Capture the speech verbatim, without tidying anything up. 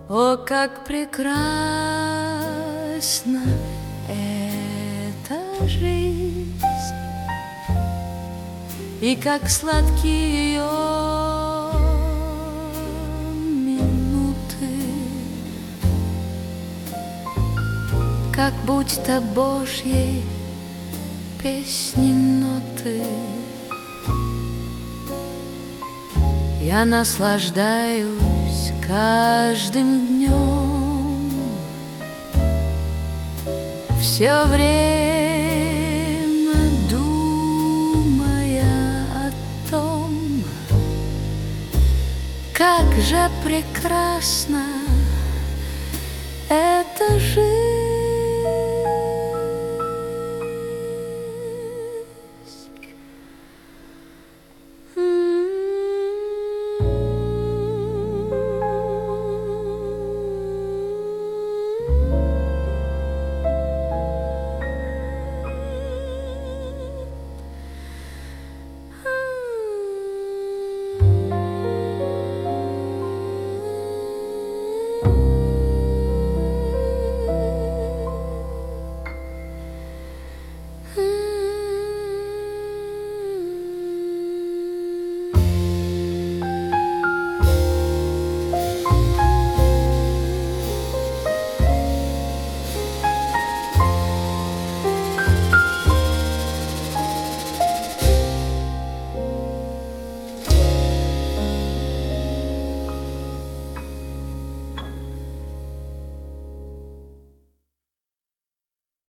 О, как прекрасна эта жизнь, и как сладки ее минуты, как будто Божьей песни ноты. Я наслаждаюсь каждым днем, все время думая о том, как же прекрасна эта жизнь.